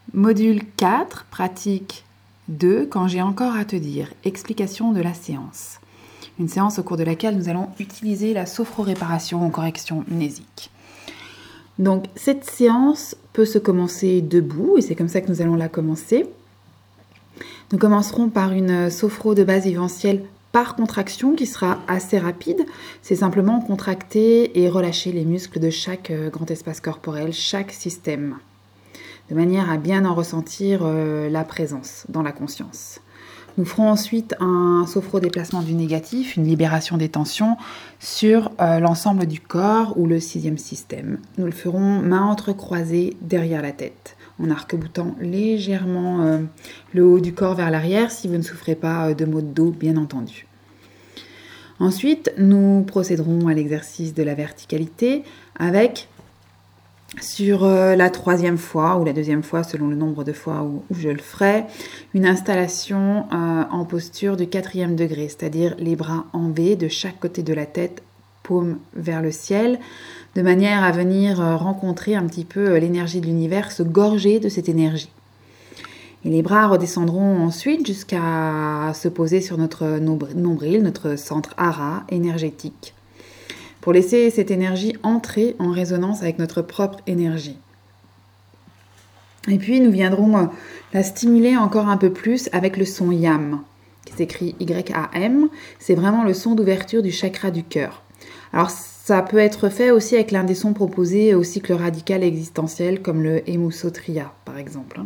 Module 4, pratique 2, quand j'ai encore à te dire, explication de la séance. Une séance au cours de laquelle nous allons utiliser la sophroréparation en correction mnésique. Donc cette séance peut se commencer debout et c'est comme ça que nous allons la commencer. Nous commencerons par une sophro de base viventielle par contraction qui sera assez rapide. C'est simplement contracter et relâcher les muscles de chaque grand espace corporel, chaque système, de manière à bien en ressentir la présence dans la conscience. Nous ferons ensuite un sophro-déplacement du négatif, une libération des tensions sur l'ensemble du corps ou le sixième système. Nous le ferons mains entrecroisées derrière la tête, en arc-boutant légèrement le haut du corps vers l'arrière si vous ne souffrez pas de maux de dos, bien entendu. Ensuite, nous procéderons à l'exercice de la verticalité avec, sur la troisième fois ou la deuxième fois selon le nombre de fois où je le ferai, une installation en posture de 4e degré, c'est-à-dire les bras en V de chaque côté de la tête, paume vers le ciel, de manière à venir rencontrer un petit peu l'énergie de l'univers, se gorger de cette énergie. Et les bras redescendront ensuite jusqu'à se poser sur notre nombril, notre centre hara énergétique, pour laisser cette énergie entrer en résonance avec notre propre énergie. Et puis nous viendrons la stimuler encore un peu plus avec le son YAM, qui s'écrit Y-A-M. C'est vraiment le son d'ouverture du chakra du cœur. Alors ça peut être fait aussi avec l'un des sons proposés au cycle radical existentiel, comme le Emusotriya par exemple.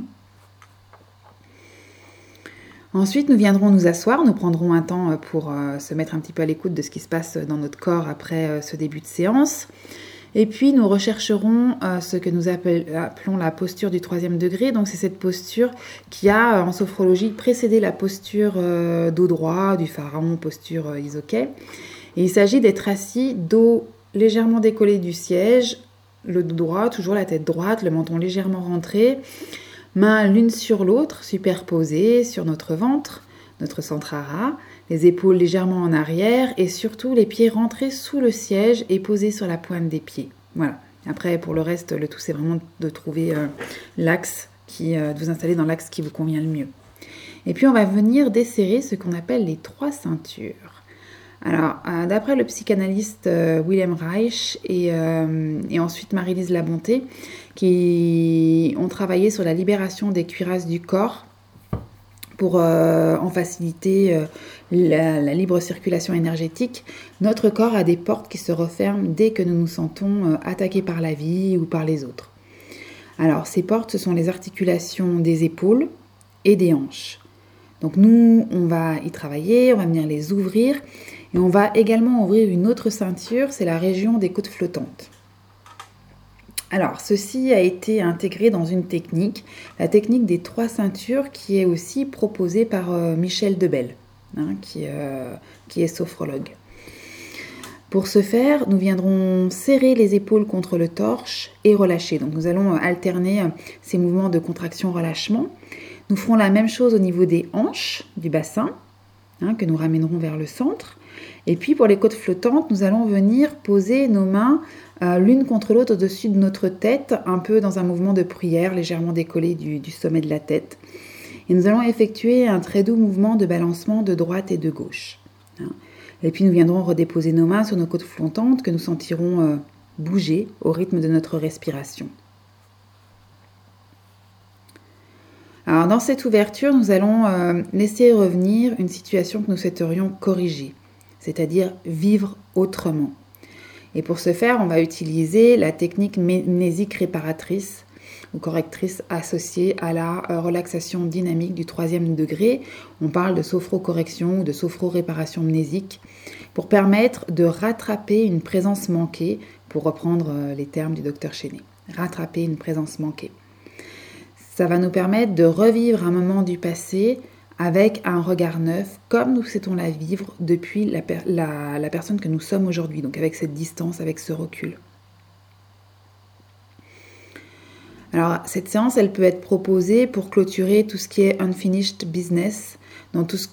Ensuite, nous viendrons nous asseoir, nous prendrons un temps pour se mettre un petit peu à l'écoute de ce qui se passe dans notre corps après ce début de séance. Et puis, nous rechercherons ce que nous appelons la posture du 3e degré. Donc, c'est cette posture qui a, en sophrologie, précédé la posture dos droit, du pharaon, posture Isoké. Et il s'agit d'être assis, dos légèrement décollé du siège, le dos droit, toujours la tête droite, le menton légèrement rentré, mains l'une sur l'autre, superposées sur notre ventre, notre centre hara, les épaules légèrement en arrière et surtout les pieds rentrés sous le siège et posés sur la pointe des pieds. Voilà. Après, pour le reste, le tout, c'est vraiment de trouver l'axe, de vous installer dans l'axe qui vous convient le mieux. Et puis, on va venir desserrer ce qu'on appelle les 3 ceintures. Alors, d'après le psychanalyste Wilhelm Reich et ensuite Marie-Lise Labonté, qui ont travaillé sur la libération des cuirasses du corps pour en faciliter la libre circulation énergétique, notre corps a des portes qui se referment dès que nous nous sentons attaqués par la vie ou par les autres. Alors, ces portes, ce sont les articulations des épaules et des hanches. Donc nous, on va y travailler, on va venir les ouvrir et on va également ouvrir une autre ceinture, c'est la région des côtes flottantes. Alors, ceci a été intégré dans une technique, la technique des 3 ceintures, qui est aussi proposée par Michel Debelle, qui est sophrologue. Pour ce faire, nous viendrons serrer les épaules contre le torse et relâcher. Donc, nous allons alterner ces mouvements de contraction-relâchement. Nous ferons la même chose au niveau des hanches, du bassin, que nous ramènerons vers le centre. Et puis, pour les côtes flottantes, nous allons venir poser nos mains l'une contre l'autre au-dessus de notre tête, un peu dans un mouvement de prière, légèrement décollé du sommet de la tête. Et nous allons effectuer un très doux mouvement de balancement de droite et de gauche. Et puis nous viendrons redéposer nos mains sur nos côtes flottantes que nous sentirons bouger au rythme de notre respiration. Alors dans cette ouverture, nous allons laisser revenir une situation que nous souhaiterions corriger, c'est-à-dire vivre autrement. Et pour ce faire, on va utiliser la technique mnésique réparatrice ou correctrice associée à la relaxation dynamique du 3e degré. On parle de sophro-correction ou de sophro-réparation mnésique pour permettre de rattraper une présence manquée, pour reprendre les termes du docteur Chenet. Rattraper une présence manquée. Ça va nous permettre de revivre un moment du passé avec un regard neuf, comme nous souhaitons la vivre depuis la personne que nous sommes aujourd'hui, donc avec cette distance, avec ce recul. Alors, cette séance, elle peut être proposée pour clôturer tout ce qui est unfinished business, dans toutes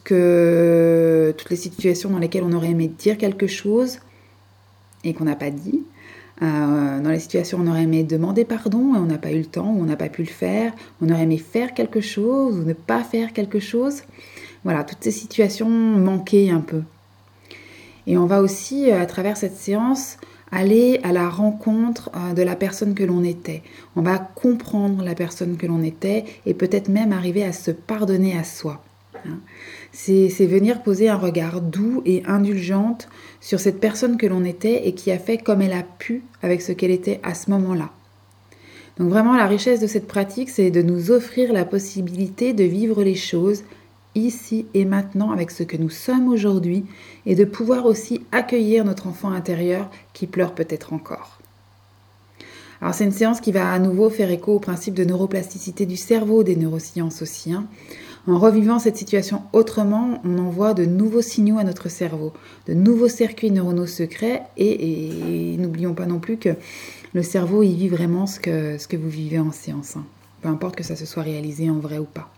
les situations dans lesquelles on aurait aimé dire quelque chose et qu'on n'a pas dit, Dans les situations où on aurait aimé demander pardon et on n'a pas eu le temps, ou on n'a pas pu le faire, on aurait aimé faire quelque chose ou ne pas faire quelque chose. Voilà, toutes ces situations manquées un peu. Et on va aussi, à travers cette séance, aller à la rencontre de la personne que l'on était. On va comprendre la personne que l'on était et peut-être même arriver à se pardonner à soi. C'est venir poser un regard doux et indulgente sur cette personne que l'on était et qui a fait comme elle a pu avec ce qu'elle était à ce moment-là. Donc vraiment, la richesse de cette pratique, c'est de nous offrir la possibilité de vivre les choses ici et maintenant avec ce que nous sommes aujourd'hui et de pouvoir aussi accueillir notre enfant intérieur qui pleure peut-être encore. Alors c'est une séance qui va à nouveau faire écho au principe de neuroplasticité du cerveau, des neurosciences aussi. En revivant cette situation autrement, on envoie de nouveaux signaux à notre cerveau, de nouveaux circuits neuronaux secrets et n'oublions pas non plus que le cerveau y vit vraiment ce que vous vivez en séance. Peu importe que ça se soit réalisé en vrai ou pas.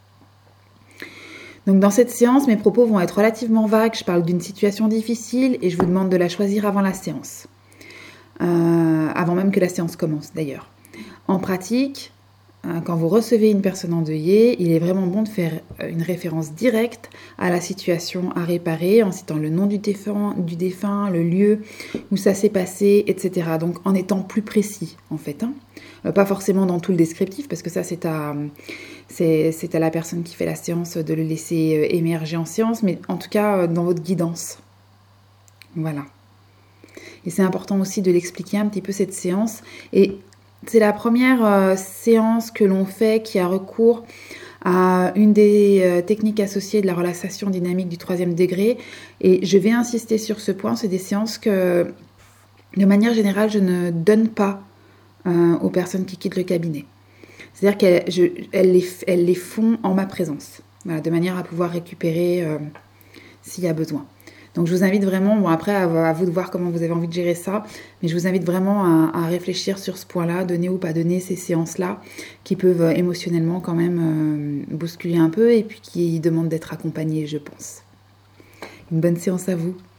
Donc dans cette séance, mes propos vont être relativement vagues. Je parle d'une situation difficile et je vous demande de la choisir avant la séance. Avant même que la séance commence d'ailleurs. En pratique, quand vous recevez une personne endeuillée, il est vraiment bon de faire une référence directe à la situation à réparer en citant le nom du défunt, le lieu où ça s'est passé, etc. Donc en étant plus précis en fait. Pas forcément dans tout le descriptif parce que ça c'est à la personne qui fait la séance de le laisser émerger en séance, mais en tout cas dans votre guidance. Voilà. Et c'est important aussi de l'expliquer un petit peu cette séance. Et c'est la première séance que l'on fait qui a recours à une des techniques associées de la relaxation dynamique du 3e degré. Et je vais insister sur ce point. C'est des séances que, de manière générale, je ne donne pas aux personnes qui quittent le cabinet. C'est-à-dire qu'elles les font en ma présence, voilà, de manière à pouvoir récupérer s'il y a besoin. Donc je vous invite vraiment, bon après à vous de voir comment vous avez envie de gérer ça, mais je vous invite vraiment à réfléchir sur ce point-là, donner ou pas donner ces séances-là, qui peuvent émotionnellement quand même bousculer un peu et puis qui demandent d'être accompagnées, je pense. Une bonne séance à vous.